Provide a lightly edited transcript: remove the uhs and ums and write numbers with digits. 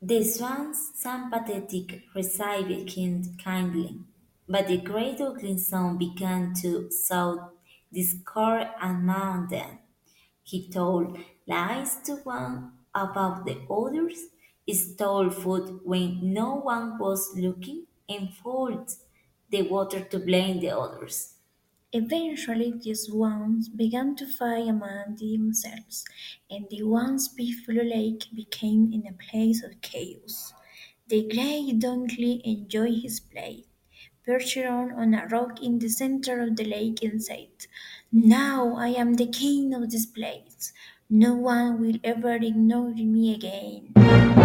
The swans sympathetic received him kindly, but the great ugly son began to sow discord among them. He told lies to one about the others, stole food when no one was looking, and poured the water to blame the others. Eventually, these ones began to fight among themselves, and the once peaceful lake became in a place of chaos. The great donkey enjoyed his play, perched on a rock in the center of the lake, and said, "Now I am the king of this place. No one will ever ignore me again."